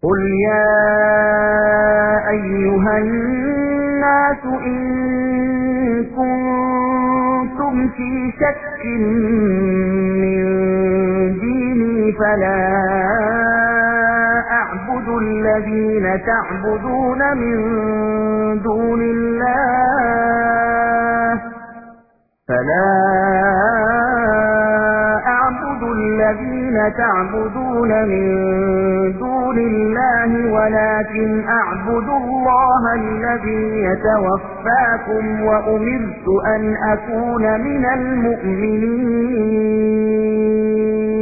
قل يا أيها الناس إن كنتم في شك من ديني فلا أعبد الذين تعبدون من دون الله ولكن أعبد الله الذي يتوفاكم وأمرت أن أكون من المؤمنين